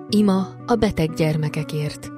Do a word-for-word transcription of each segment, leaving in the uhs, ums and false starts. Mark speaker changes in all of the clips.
Speaker 1: Ima a beteg gyermekekért.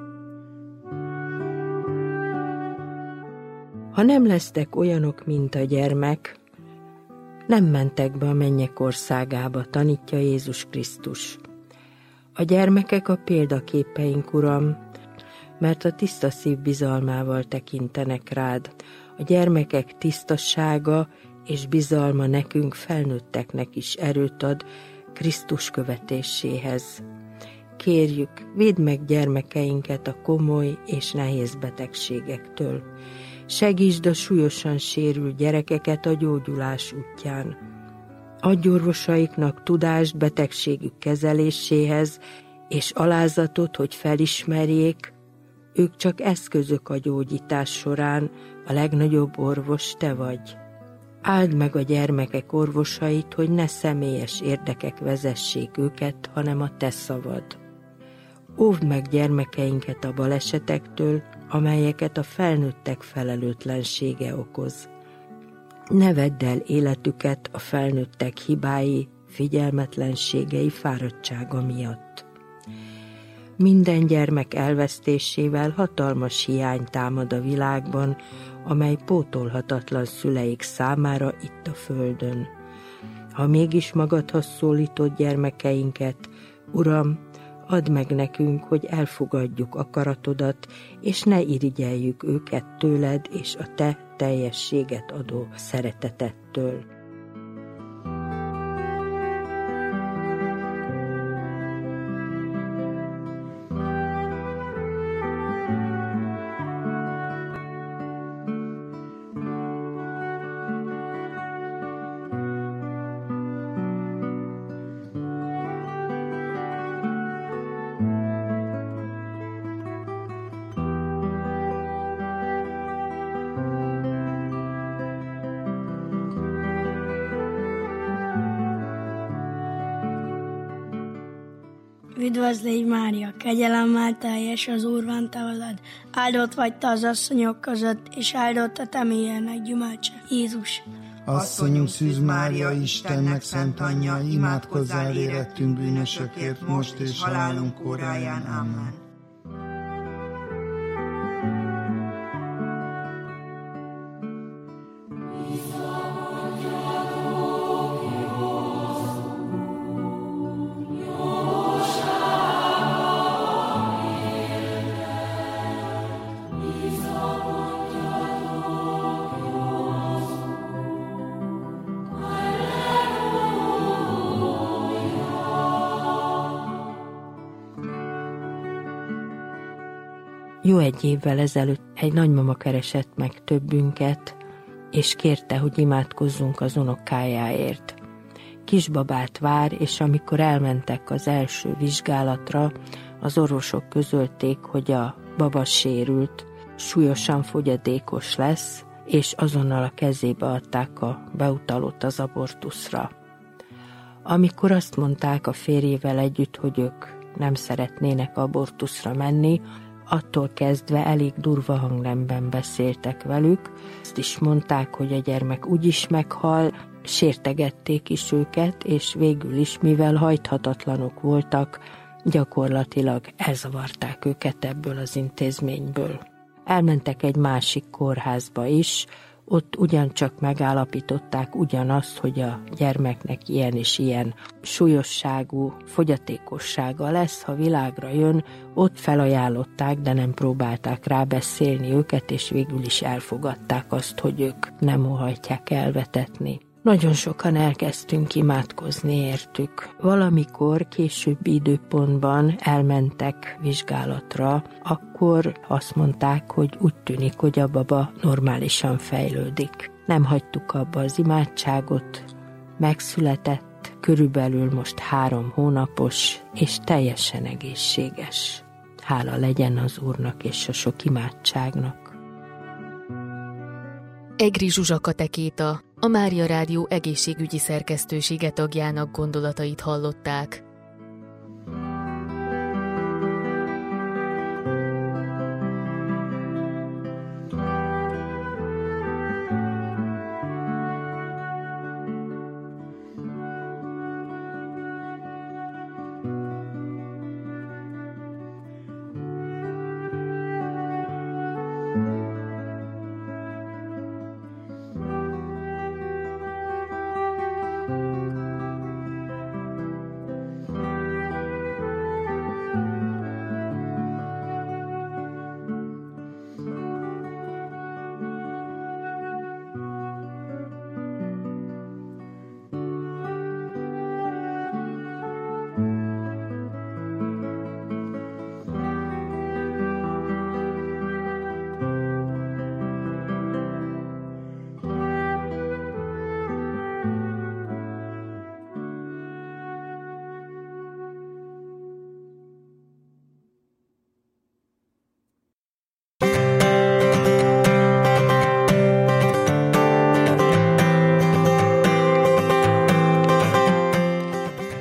Speaker 2: Ha nem lesztek olyanok, mint a gyermek, nem mentek be a mennyek országába, tanítja Jézus Krisztus. A gyermekek a példaképeink, Uram, mert a tiszta szív bizalmával tekintenek rád. A gyermekek tisztasága és bizalma nekünk, felnőtteknek is erőt ad Krisztus követéséhez. Kérjük, védd meg gyermekeinket a komoly és nehéz betegségektől. Segítsd a súlyosan sérült gyerekeket a gyógyulás útján. Adj orvosaiknak tudást betegségük kezeléséhez, és alázatot, hogy felismerjék, ők csak eszközök a gyógyítás során, a legnagyobb orvos te vagy. Áld meg a gyermekek orvosait, hogy ne személyes érdekek vezessék őket, hanem a te szavad. Óvd meg gyermekeinket a balesetektől, amelyeket a felnőttek felelőtlensége okoz. Ne vedd el életüket a felnőttek hibái, figyelmetlenségei, fáradtsága miatt. Minden gyermek elvesztésével hatalmas hiány támad a világban, amely pótolhatatlan szüleik számára itt a földön. Ha mégis magadhoz szólítod gyermekeinket, Uram, add meg nekünk, hogy elfogadjuk akaratodat, és ne irigyeljük őket tőled és a te teljességet adó szeretetettől.
Speaker 3: Üdvözlégy Mária, kegyelemmel teljes, az Úr van te veled. Áldott vagy te az asszonyok között, és áldott a te mélyének gyümölcse, Jézus.
Speaker 4: Asszonyunk Szűz Mária, Istennek szent anyja, imádkozzál érettünk bűnösökért, most és halálunk óráján. Amen.
Speaker 2: Jó egy évvel ezelőtt egy nagymama keresett meg többünket, és kérte, hogy imádkozzunk az unokájáért. Kisbabát vár, és amikor elmentek az első vizsgálatra, az orvosok közölték, hogy a baba sérült, súlyosan fogyatékos lesz, és azonnal a kezébe adták a beutalót az abortuszra. Amikor azt mondták a férjével együtt, hogy ők nem szeretnének abortuszra menni, attól kezdve elég durva hangnemben beszéltek velük. Azt is mondták, hogy a gyermek úgyis meghal, sértegették is őket, és végül is, mivel hajthatatlanok voltak, gyakorlatilag elzavarták őket ebből az intézményből. Elmentek egy másik kórházba is, ott ugyancsak megállapították ugyanazt, hogy a gyermeknek ilyen és ilyen súlyosságú fogyatékossága lesz, ha világra jön. Ott felajánlották, de nem próbálták rábeszélni őket, és végül is elfogadták azt, hogy ők nem óhajtják elvetetni. Nagyon sokan elkezdtünk imádkozni értük. Valamikor későbbi időpontban elmentek vizsgálatra, akkor azt mondták, hogy úgy tűnik, hogy a baba normálisan fejlődik. Nem hagytuk abba az imádságot, megszületett, körülbelül most három hónapos, és teljesen egészséges. Hála legyen az Úrnak és a sok imádságnak.
Speaker 1: Egri Zsuzsa katekéta, a Mária Rádió egészségügyi szerkesztősége tagjának gondolatait hallották.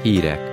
Speaker 5: Hírek